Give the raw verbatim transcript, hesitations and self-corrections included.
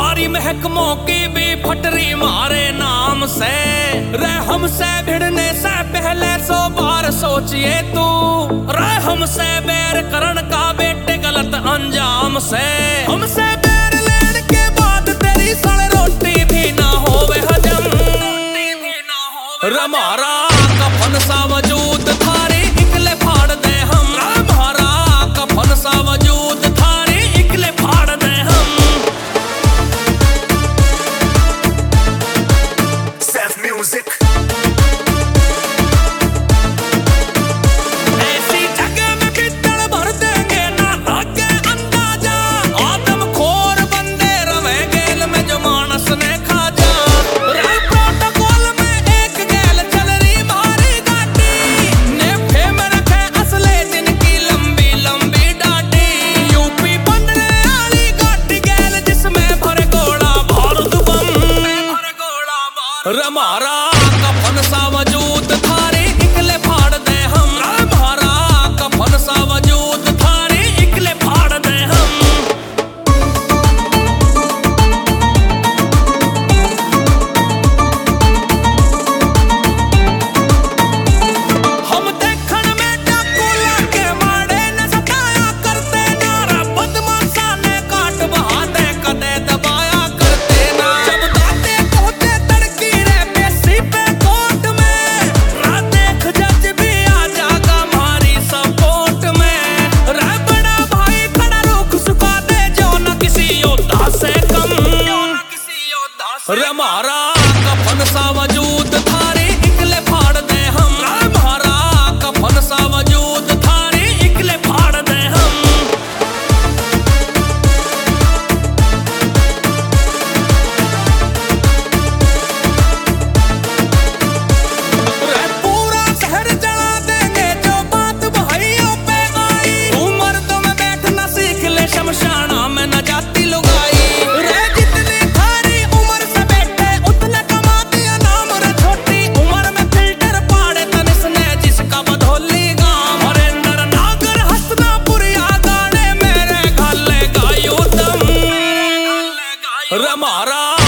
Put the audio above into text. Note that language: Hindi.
सारी महकमों की भी फटरी मारे नाम से। रे हमसे भिड़ने से पहले सौ बार सोचिए तू, रे हमसे बैर करण का बेटे गलत अंजाम से। हमसे बैर लेने के बाद तेरी सड़ रोटी भी ना होवे हजम, हमारा कफन सा वजूद थारी इकले फाड़ दे हम, हमारा कफन सा वजूद थारी इकले फाड़ दे हम। Self music ऐसी जगह में पित्तल भर देंगे ना लागे अंदाजा, आदम खोर बंदे रवे गेल में जो मानस ने खा जा। रे प्रोटोकॉल में एक गेल चल रही भारी गाड़ी, नेफे में रखे असले जिनकी लंबी लंबी डाटी। यूपी बनने वाली गाड़ी गेल जिसमें भरे गोला बारूद बम, भरे गोला बारूद। हमारा कफन सा वजूद थारी इकले फाड़ दे हम, हमारा कफन सा वजूद थारी इकले फाड़ दे हम। हम देखण में डाकू लाके माड़े न सताया करते ना, रे बदमाशा ने काट बहा दे कदे दबाया करते ना। जब दाते पहुंचे तड़की रे पेशी पे कोर्ट में, रा देख जज भी आ जागा हमारी सपोर्ट में। रे बड़ा भाई खड़ा रुख सुखा दे जो न किसी योद्धा से कम, जो न किसी योद्धा से। रे हमारा कफन सा वजूद थारी इकले फाड़ दे हम, हमारा कफन सा वजूद थारी इकले फाड़ दे हम। रे पूरा शहर जला देंगे जो बात भाइयों पे आई, उम्र तो में बैठना सीख ले शमशाना में न जाती लुगाई। रे जितनी थारी उम्र से बैठे उतने कमा दिया नाम, रे छोटी उम्र में फिल्टर पाड़े तनिस ने जिसका बधोली गांव। हरेंद्र नागर हंसना पुरिया गाने मेरे घाले गायू दम, हमारा